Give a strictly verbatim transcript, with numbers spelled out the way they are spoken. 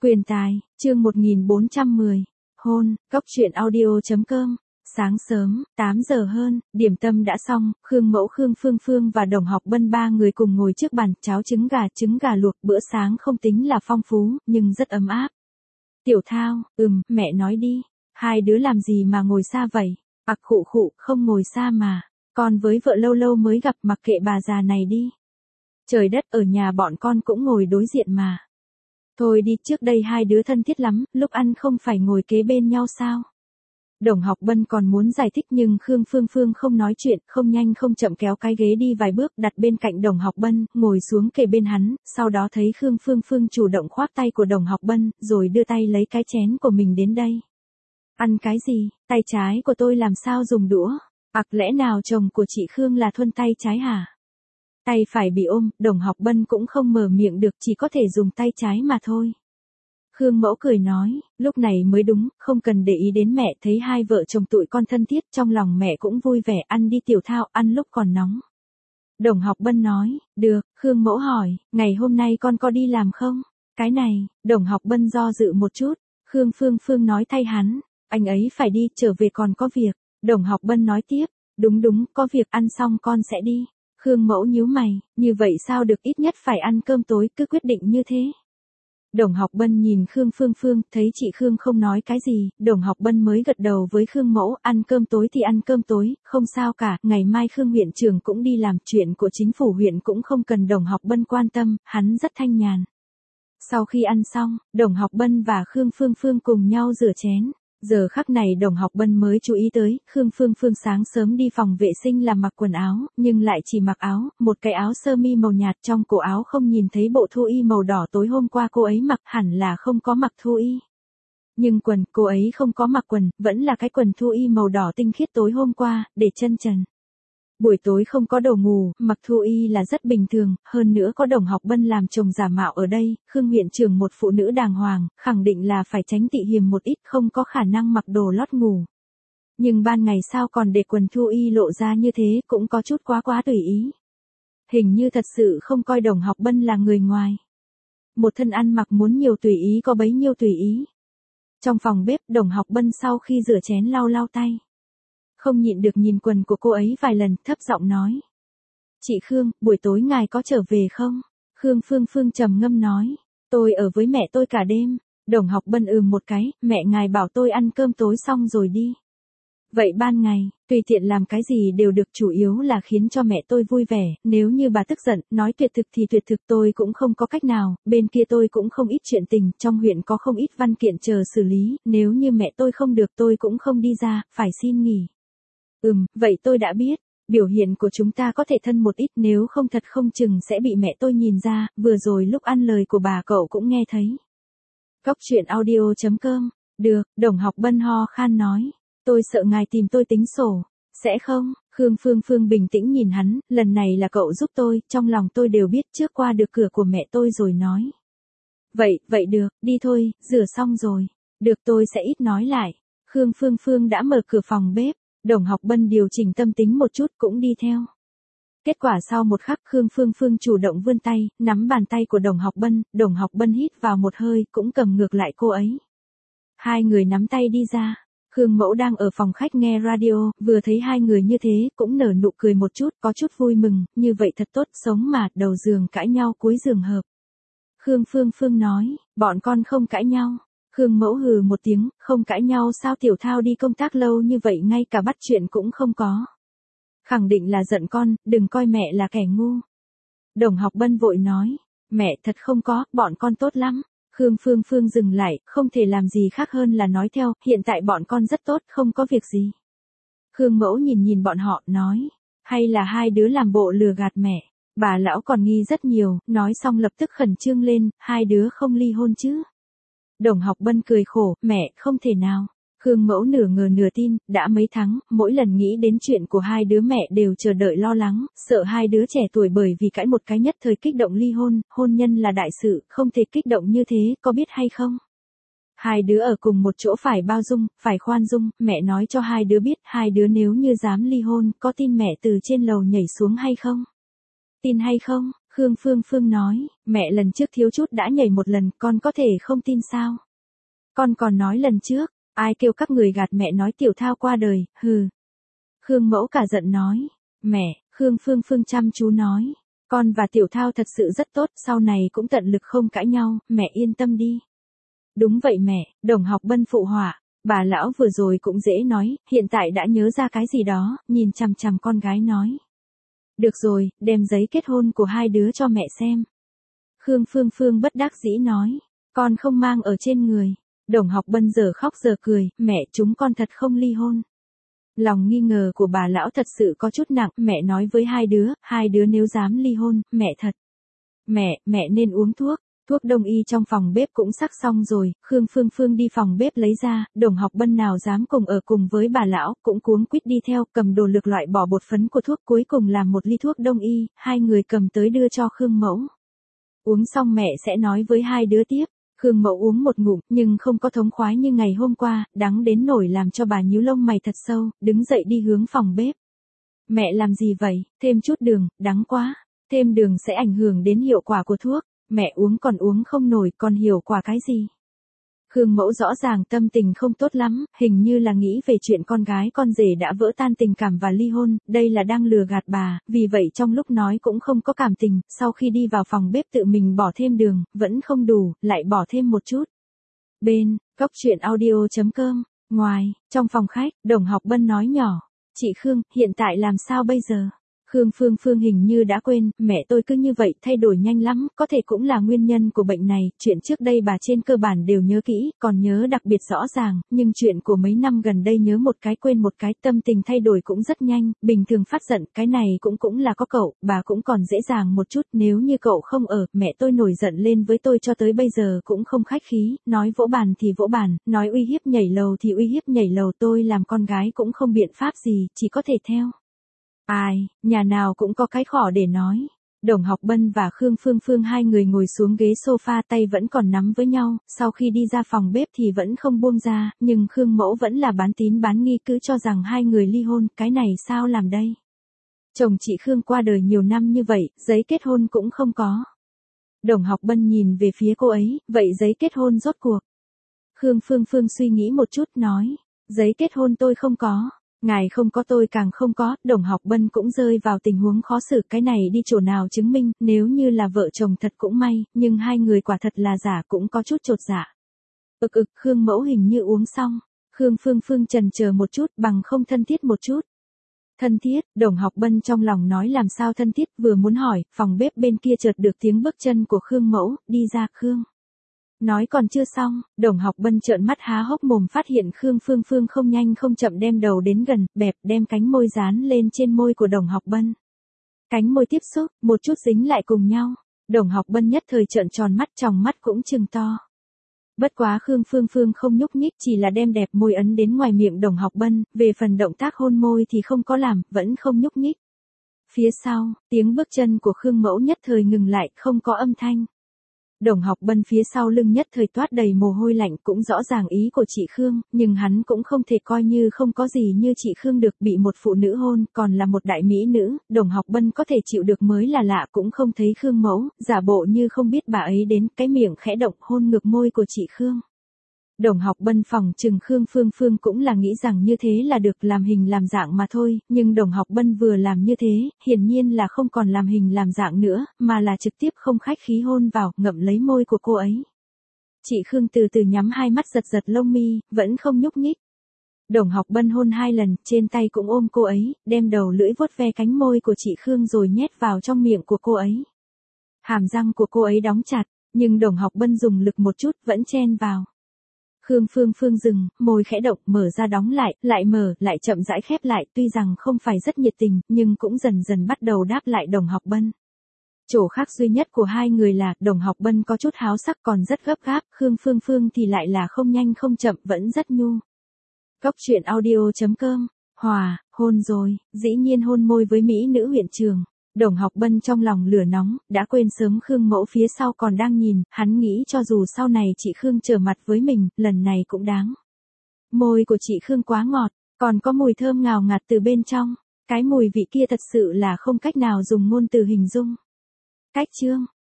Quyền tài, chương một nghìn bốn trăm mười. Hôn, góc truyện audio.com. Sáng sớm, tám giờ hơn, điểm tâm đã xong, Khương Mẫu, Khương Phương Phương và Đồng Học Bân ba người cùng ngồi trước bàn, cháo trứng gà, trứng gà luộc, bữa sáng không tính là phong phú, nhưng rất ấm áp. Tiểu Thao, ừm, mẹ nói đi, hai đứa làm gì mà ngồi xa vậy? Ặc khụ khụ, không ngồi xa mà, con với vợ lâu lâu mới gặp, mặc kệ bà già này đi. Trời đất, ở nhà bọn con cũng ngồi đối diện mà. Thôi đi, trước đây hai đứa thân thiết lắm, lúc ăn không phải ngồi kế bên nhau sao? Đồng Học Bân còn muốn giải thích nhưng Khương Phương Phương không nói chuyện, không nhanh không chậm kéo cái ghế đi vài bước đặt bên cạnh Đồng Học Bân, ngồi xuống kề bên hắn, sau đó thấy Khương Phương Phương chủ động khoác tay của Đồng Học Bân, rồi đưa tay lấy cái chén của mình đến đây. Ăn cái gì, tay trái của tôi làm sao dùng đũa? Ặc lẽ nào chồng của chị Khương là thuần tay trái hả? Tay phải bị ôm, Đồng Học Bân cũng không mở miệng được, chỉ có thể dùng tay trái mà thôi. Khương Mẫu cười nói, lúc này mới đúng, không cần để ý đến mẹ, thấy hai vợ chồng tụi con thân thiết, trong lòng mẹ cũng vui vẻ, ăn đi Tiểu Thao, ăn lúc còn nóng. Đồng Học Bân nói, được. Khương Mẫu hỏi, ngày hôm nay con có đi làm không? Cái này, Đồng Học Bân do dự một chút, Khương Phương Phương nói thay hắn, anh ấy phải đi, trở về còn có việc. Đồng Học Bân nói tiếp, đúng đúng, có việc, ăn xong con sẽ đi. Khương Mẫu nhíu mày, như vậy sao được, ít nhất phải ăn cơm tối, cứ quyết định như thế. Đồng Học Bân nhìn Khương Phương Phương, thấy chị Khương không nói cái gì, Đồng Học Bân mới gật đầu với Khương Mẫu, ăn cơm tối thì ăn cơm tối, không sao cả, ngày mai Khương huyện trưởng cũng đi làm, chuyện của chính phủ huyện cũng không cần Đồng Học Bân quan tâm, hắn rất thanh nhàn. Sau khi ăn xong, Đồng Học Bân và Khương Phương Phương cùng nhau rửa chén. Giờ khắc này Đồng Học Bân mới chú ý tới, Khương Phương Phương sáng sớm đi phòng vệ sinh làm mặc quần áo, nhưng lại chỉ mặc áo, một cái áo sơ mi màu nhạt, trong cổ áo không nhìn thấy bộ thu y màu đỏ tối hôm qua cô ấy mặc, hẳn là không có mặc thu y. Nhưng quần, cô ấy không có mặc quần, vẫn là cái quần thu y màu đỏ tinh khiết tối hôm qua, để chân trần. Buổi tối không có đồ ngủ, mặc thu y là rất bình thường, hơn nữa có Đồng Học Bân làm chồng giả mạo ở đây, Khương huyện trưởng một phụ nữ đàng hoàng, khẳng định là phải tránh tị hiềm một ít, không có khả năng mặc đồ lót ngủ. Nhưng ban ngày sao còn để quần thu y lộ ra như thế, cũng có chút quá quá tùy ý. Hình như thật sự không coi Đồng Học Bân là người ngoài. Một thân ăn mặc muốn nhiều tùy ý có bấy nhiêu tùy ý. Trong phòng bếp, Đồng Học Bân sau khi rửa chén lau lau tay. Không nhịn được nhìn quần của cô ấy vài lần, thấp giọng nói. Chị Khương, buổi tối ngài có trở về không? Khương Phương Phương trầm ngâm nói. Tôi ở với mẹ tôi cả đêm. Đồng Học Bân ừm một cái, mẹ ngài bảo tôi ăn cơm tối xong rồi đi. Vậy ban ngày, tùy tiện làm cái gì đều được, chủ yếu là khiến cho mẹ tôi vui vẻ, nếu như bà tức giận, nói tuyệt thực thì tuyệt thực, tôi cũng không có cách nào, bên kia tôi cũng không ít chuyện tình, trong huyện có không ít văn kiện chờ xử lý, nếu như mẹ tôi không được tôi cũng không đi ra, phải xin nghỉ. Ừm, vậy tôi đã biết, biểu hiện của chúng ta có thể thân một ít, nếu không thật không chừng sẽ bị mẹ tôi nhìn ra, vừa rồi lúc ăn lời của bà cậu cũng nghe thấy. Góc truyện audio.com, được, Đồng Học Bân ho khan nói, tôi sợ ngài tìm tôi tính sổ, sẽ không? Khương Phương Phương bình tĩnh nhìn hắn, lần này là cậu giúp tôi, trong lòng tôi đều biết, trước qua được cửa của mẹ tôi rồi nói. Vậy, vậy được, đi thôi, rửa xong rồi, được, tôi sẽ ít nói lại. Khương Phương Phương đã mở cửa phòng bếp. Đồng Học Bân điều chỉnh tâm tính một chút cũng đi theo. Kết quả sau một khắc Khương Phương Phương chủ động vươn tay, nắm bàn tay của Đồng Học Bân, Đồng Học Bân hít vào một hơi, cũng cầm ngược lại cô ấy. Hai người nắm tay đi ra. Khương Mẫu đang ở phòng khách nghe radio, vừa thấy hai người như thế, cũng nở nụ cười một chút, có chút vui mừng, như vậy thật tốt, sống mà, đầu giường cãi nhau cuối giường hợp. Khương Phương Phương nói, bọn con không cãi nhau. Khương Mẫu hừ một tiếng, không cãi nhau sao, Tiểu Thao đi công tác lâu như vậy ngay cả bắt chuyện cũng không có. Khẳng định là giận con, đừng coi mẹ là kẻ ngu. Đồng Học Bân vội nói, mẹ thật không có, bọn con tốt lắm. Khương Phương Phương dừng lại, không thể làm gì khác hơn là nói theo, hiện tại bọn con rất tốt, không có việc gì. Khương Mẫu nhìn nhìn bọn họ, nói, hay là hai đứa làm bộ lừa gạt mẹ. Bà lão còn nghi rất nhiều, nói xong lập tức khẩn trương lên, hai đứa không ly hôn chứ. Đồng Học Bân cười khổ, mẹ, không thể nào. Khương Mẫu nửa ngờ nửa tin, đã mấy tháng, mỗi lần nghĩ đến chuyện của hai đứa mẹ đều chờ đợi lo lắng, sợ hai đứa trẻ tuổi bởi vì cãi một cái nhất thời kích động ly hôn, hôn nhân là đại sự, không thể kích động như thế, có biết hay không? Hai đứa ở cùng một chỗ phải bao dung, phải khoan dung, mẹ nói cho hai đứa biết, hai đứa nếu như dám ly hôn, có tin mẹ từ trên lầu nhảy xuống hay không? Tin hay không? Khương Phương Phương nói, mẹ lần trước thiếu chút đã nhảy một lần, con có thể không tin sao? Con còn nói lần trước, ai kêu các người gạt mẹ nói Tiểu Thao qua đời, hừ. Khương Mẫu cả giận nói, mẹ, Khương Phương Phương chăm chú nói, con và Tiểu Thao thật sự rất tốt, sau này cũng tận lực không cãi nhau, mẹ yên tâm đi. Đúng vậy mẹ, Đồng Học Bân phụ họa, bà lão vừa rồi cũng dễ nói, hiện tại đã nhớ ra cái gì đó, nhìn chằm chằm con gái nói. Được rồi, đem giấy kết hôn của hai đứa cho mẹ xem. Khương Phương Phương bất đắc dĩ nói, con không mang ở trên người. Đồng Học Bân giờ khóc giờ cười, mẹ chúng con thật không ly hôn. Lòng nghi ngờ của bà lão thật sự có chút nặng, mẹ nói với hai đứa, hai đứa nếu dám ly hôn, mẹ thật. Mẹ, mẹ nên uống thuốc. Thuốc đông y trong phòng bếp cũng sắc xong rồi, Khương Phương Phương đi phòng bếp lấy ra, Đồng Học Bân nào dám cùng ở cùng với bà lão, cũng cuống quýt đi theo, cầm đồ lược loại bỏ bột phấn của thuốc, cuối cùng làm một ly thuốc đông y, hai người cầm tới đưa cho Khương Mẫu. Uống xong mẹ sẽ nói với hai đứa tiếp. Khương Mẫu uống một ngụm, nhưng không có thống khoái như ngày hôm qua, đắng đến nổi làm cho bà nhíu lông mày thật sâu, đứng dậy đi hướng phòng bếp. Mẹ làm gì vậy, thêm chút đường, đắng quá, thêm đường sẽ ảnh hưởng đến hiệu quả của thuốc. Mẹ uống còn uống không nổi, còn hiểu quả cái gì? Khương Mẫu rõ ràng tâm tình không tốt lắm, hình như là nghĩ về chuyện con gái con rể đã vỡ tan tình cảm và ly hôn, đây là đang lừa gạt bà, vì vậy trong lúc nói cũng không có cảm tình, sau khi đi vào phòng bếp tự mình bỏ thêm đường, vẫn không đủ, lại bỏ thêm một chút. Bên, cốc truyện audio chấm com, ngoài, trong phòng khách, Đồng Học Bân nói nhỏ, chị Khương, hiện tại làm sao bây giờ? Khương Phương Phương hình như đã quên, mẹ tôi cứ như vậy, thay đổi nhanh lắm, có thể cũng là nguyên nhân của bệnh này, chuyện trước đây bà trên cơ bản đều nhớ kỹ, còn nhớ đặc biệt rõ ràng, nhưng chuyện của mấy năm gần đây nhớ một cái quên một cái, tâm tình thay đổi cũng rất nhanh, bình thường phát giận, cái này cũng cũng là có cậu, bà cũng còn dễ dàng một chút, nếu như cậu không ở, mẹ tôi nổi giận lên với tôi cho tới bây giờ cũng không khách khí, nói vỗ bàn thì vỗ bàn, nói uy hiếp nhảy lầu thì uy hiếp nhảy lầu, tôi làm con gái cũng không biện pháp gì, chỉ có thể theo. Ai, nhà nào cũng có cái khỏ để nói. Đồng Học Bân và Khương Phương Phương hai người ngồi xuống ghế sofa, tay vẫn còn nắm với nhau, sau khi đi ra phòng bếp thì vẫn không buông ra, nhưng Khương Mẫu vẫn là bán tín bán nghi, cứ cho rằng hai người ly hôn, cái này sao làm đây? Chồng chị Khương qua đời nhiều năm như vậy, giấy kết hôn cũng không có. Đồng Học Bân nhìn về phía cô ấy, vậy giấy kết hôn rốt cuộc. Khương Phương Phương suy nghĩ một chút nói, giấy kết hôn tôi không có. Ngài không có tôi càng không có, Đồng Học Bân cũng rơi vào tình huống khó xử, cái này đi chỗ nào chứng minh, nếu như là vợ chồng thật cũng may, nhưng hai người quả thật là giả cũng có chút chột dạ. Ực ực, Khương Mẫu hình như uống xong, Khương Phương Phương chần chờ một chút, bằng không thân thiết một chút. Thân thiết, Đồng Học Bân trong lòng nói làm sao thân thiết, vừa muốn hỏi, phòng bếp bên kia chợt được tiếng bước chân của Khương Mẫu, đi ra Khương. Nói còn chưa xong, Đồng Học Bân trợn mắt há hốc mồm phát hiện Khương Phương Phương không nhanh không chậm đem đầu đến gần, bẹp đem cánh môi dán lên trên môi của Đồng Học Bân. Cánh môi tiếp xúc, một chút dính lại cùng nhau. Đồng Học Bân nhất thời trợn tròn mắt, tròng mắt cũng trừng to. Bất quá Khương Phương Phương không nhúc nhích, chỉ là đem đẹp môi ấn đến ngoài miệng Đồng Học Bân, về phần động tác hôn môi thì không có làm, vẫn không nhúc nhích. Phía sau, tiếng bước chân của Khương Mẫu nhất thời ngừng lại, không có âm thanh. Đồng Học Bân phía sau lưng nhất thời toát đầy mồ hôi lạnh, cũng rõ ràng ý của chị Khương, nhưng hắn cũng không thể coi như không có gì như chị Khương được, bị một phụ nữ hôn, còn là một đại mỹ nữ, Đồng Học Bân có thể chịu được mới là lạ, cũng không thấy Khương Mẫu, giả bộ như không biết bà ấy đến, cái miệng khẽ động hôn ngược môi của chị Khương. Đồng Học Bân phòng trừng Khương Phương Phương cũng là nghĩ rằng như thế là được, làm hình làm dạng mà thôi, nhưng Đồng Học Bân vừa làm như thế, hiển nhiên là không còn làm hình làm dạng nữa, mà là trực tiếp không khách khí hôn vào, ngậm lấy môi của cô ấy. Chị Khương từ từ nhắm hai mắt, giật giật lông mi, vẫn không nhúc nhích. Đồng Học Bân hôn hai lần, trên tay cũng ôm cô ấy, đem đầu lưỡi vuốt ve cánh môi của chị Khương rồi nhét vào trong miệng của cô ấy. Hàm răng của cô ấy đóng chặt, nhưng Đồng Học Bân dùng lực một chút, vẫn chen vào. Khương Phương Phương dừng, môi khẽ động, mở ra đóng lại, lại mở, lại chậm rãi khép lại, tuy rằng không phải rất nhiệt tình, nhưng cũng dần dần bắt đầu đáp lại Đồng Học Bân. Chỗ khác duy nhất của hai người là, Đồng Học Bân có chút háo sắc còn rất gấp gáp, Khương Phương Phương thì lại là không nhanh không chậm, vẫn rất nhu. Cốc truyện audio chấm com, hòa, hôn rồi, dĩ nhiên hôn môi với mỹ nữ huyện trường. Đồng Học Bân trong lòng lửa nóng, đã quên sớm Khương Mẫu phía sau còn đang nhìn, hắn nghĩ cho dù sau này chị Khương trở mặt với mình, lần này cũng đáng. Môi của chị Khương quá ngọt, còn có mùi thơm ngào ngạt từ bên trong, cái mùi vị kia thật sự là không cách nào dùng ngôn từ hình dung. Cách chương